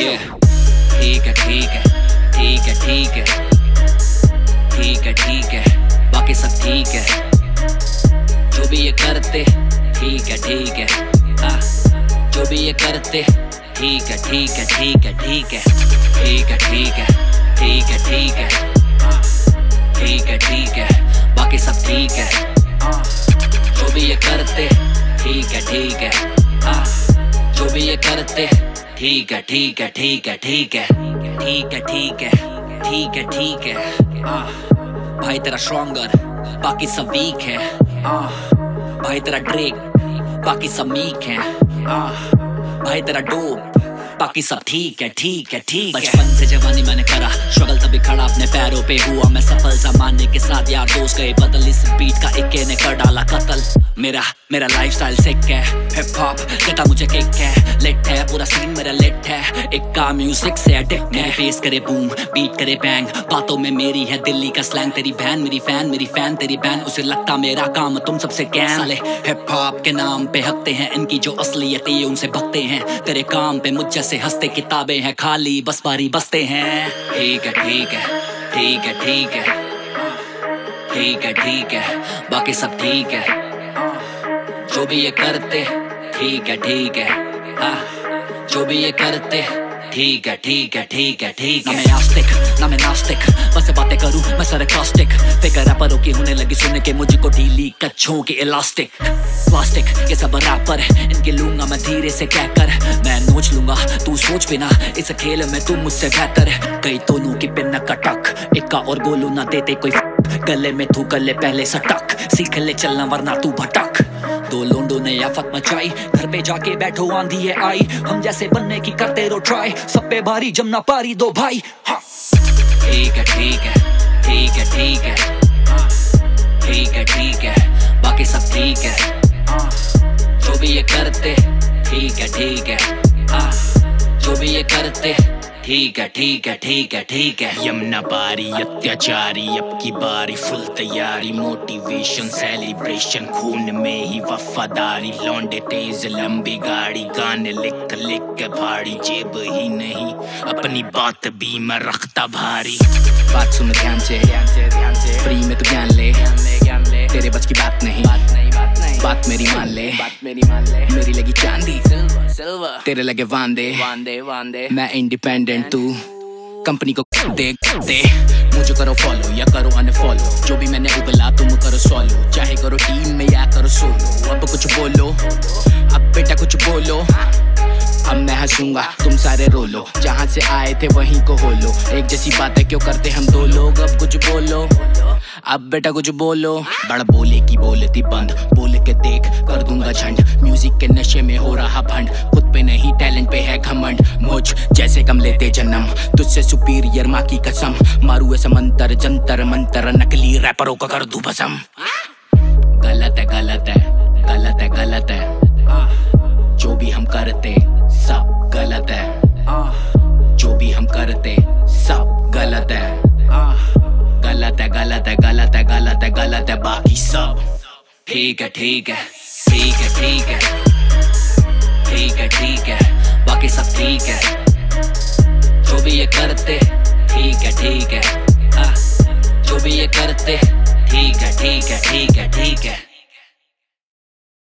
ठीक है ठीक है ठीक है ठीक है ठीक है ठीक है, बाकी सब ठीक है, जो भी ये करते ठीक है ठीक है, जो भी ये करते ठीक है ठीक है ठीक है ठीक है ठीक है ठीक है ठीक है ठीक है ठीक है ठीक है, बाकी सब ठीक है, जो भी ये करते ठीक है ठीक है, जो भी ये करते ठीक है ठीक है ठीक है ठीक है ठीक है ठीक है ठीक है ठीक है। भाई तेरा स्ट्रॉन्गर बाकी सब वीक है, भाई तेरा ड्रेक बाकी सब मीक है, भाई तेरा डोप बाकी सब ठीक है ठीक है ठीक है। बचपन से जवानी मैंने करा स्ट्रगल, तभी खड़ा अपने पैरों पे हुआ मैं सफल, जमाने के साथ यार दोस्त गए बदल, इस बीट का इक्के ने कर डाला कत्ल। मेरा लाइफस्टाइल सिक है, हिप हॉप देता मुझे किक है, लिट है पूरा सीन मेरा लिट है, एक का म्यूजिक से एडिक्ट है, फेस करे बूम बीट करे बैंग, बातों में मेरी है दिल्ली का स्लैंग, तेरी बहन मेरी फैन तेरी बहन उसे लगता मेरा काम तुम सबसे कैन। साले हिप हॉप के नाम पे हकते हैं, इनकी जो असलियत है उनसे भगते हैं, तेरे काम पे मुझ जैसे हंसते किताबें हैं खाली बस बारी बसते हैं। ठीक है ठीक है ठीक है ठीक है ठीक है ठीक है, बाकी सब ठीक है, जो भी ये करते ठीक है ठीक है, जो भी ये करते ठीक है ठीक है ठीक है ठीक है। ना मैं आस्तिक ना मैं नास्तिक, बस बातें करूं मैं सरकास्टिक, फिकर रैपरों की होने लगी सुन के मुझको ढीली कच्छों की इलास्टिक, प्लास्टिक ये सब रैपर इनके लूंगा मैं धीरे से कहकर, मैं नोच लूंगा तू सोच बिना, इस खेल में तू मुझसे बेहतर, कई दोनों की पिन कटक, इक्का और गोलू ना देते कोई, गले में तू गले पहले सटक, सीख ले चलना वरना तू भटक। दो लोंडों ने आफत मचाई, घर पे जाके बैठो आंधी है आई, हम जैसे बनने की करते रो ट्राई, सब पे भारी जमना पारी दो भाई। ठीक है ठीक है ठीक है ठीक है ठीक है ठीक है, बाकी सब ठीक है, जो भी ये करते ठीक है ठीक है, जो भी ये करते ठीक है ठीक है ठीक है ठीक है। यमुना पारी अत्याचारी अब की बारी, फुल तैयारी मोटिवेशन सेलिब्रेशन, खून में ही वफादारी, लौंडे तेज लंबी गाड़ी, गाने लिख लिख के फाड़ी, जेब ही नहीं अपनी बात भी मैं रखता भारी। बात सुन ध्यान से फ्री में तू ज्ञान ले, तेरे बस की बात नहीं बात मेरी मान ले, मेरी लगी चांदी तेरे लगे वांदे, मैं इंडिपेंडेंट तू कंपनी को दे मुझे करो फॉलो या करो अनफॉलो, जो भी मैंने उगला तुम करो सॉलो, चाहे करो टीम में या करो सोलो, अब कुछ बोलो अब बेटा कुछ बोलो, अब मैं हंसूंगा तुम सारे रोलो, जहाँ से आए थे वहीं को होलो, एक जैसी बातें क्यों करते हम दो लोग, अब कुछ बोलो अब बेटा कुछ बोलो। बड़ा बोले की बोलती बंद, बोल के देख कर दूंगा झंड, म्यूजिक के नशे में हो रहा भंड, खुद पे नहीं टैलेंट पे है घमंड, मुझ जैसे कम लेते जन्म, तुझसे सुपीरियर माँ की कसम, मारू ऐसा मंतर जंतर मंतर, नकली रैपरों का कर दूं भस्म। गलत है गलत है गलत है गलत है, जो भी हम करते सब गलत है, जो भी हम करते सब गलत है, गलत है गलत है गलत है गलत है गलत है, बाकी सब ठीक है ठीक है ठीक है ठीक है ठीक है ठीक है, बाकी सब ठीक है, जो भी ये करते ठीक है ठीक है, जो भी ये करते ठीक है ठीक है ठीक है ठीक है।